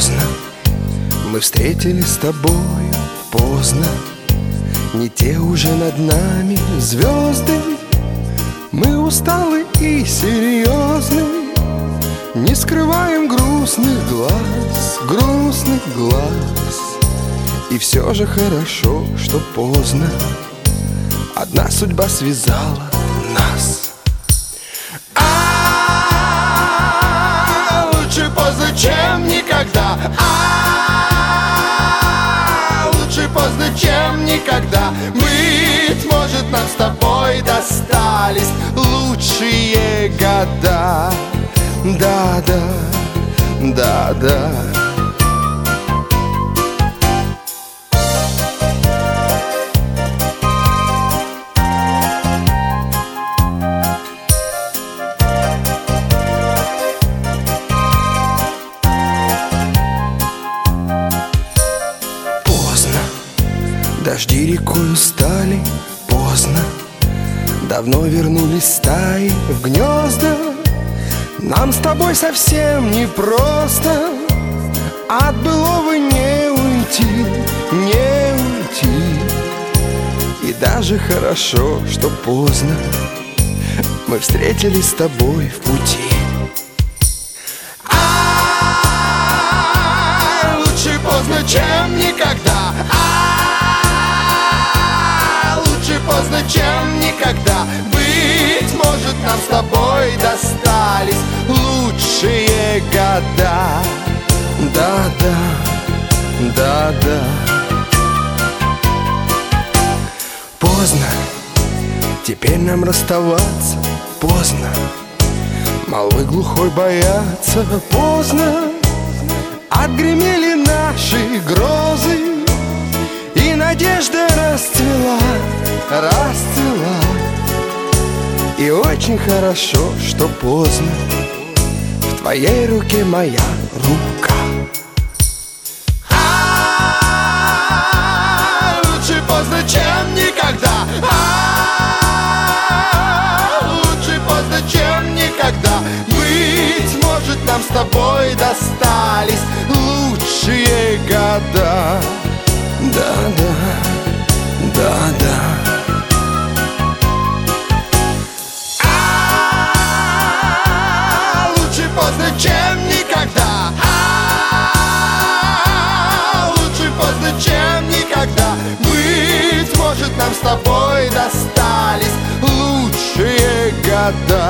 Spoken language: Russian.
Поздно мы встретились с тобою, поздно. Не те уже над нами звезды. Мы усталы и серьезны, не скрываем грустных глаз, грустных глаз. И все же хорошо, что поздно. Одна судьба связала нас. Лучше поздно, чем никогда. Лучше поздно, чем никогда. Быть может, нам с тобой достались лучшие года. Да-да, да-да. Дожди рекой устали, поздно. Давно вернулись стаи в гнезда. Нам с тобой совсем непросто от былого не уйти, не уйти. И даже хорошо, что поздно мы встретились с тобой в пути. Лучше поздно, чем никогда. Поздно, чем никогда. Быть может, нам с тобой достались лучшие года. Да-да, да-да. Поздно, теперь нам расставаться. Поздно, малой глухой бояться. Поздно, отгремели наши грозы, и надежда расцвела, расцвела. И очень хорошо, что поздно. В твоей руке моя рука. Лучше поздно, чем никогда. Лучше поздно, чем никогда. Быть может, нам с тобой достались лучшие года. Да-да, да-да. Лучше поздно, чем никогда. Лучше поздно, чем никогда. Быть может, нам с тобой достались лучшие года.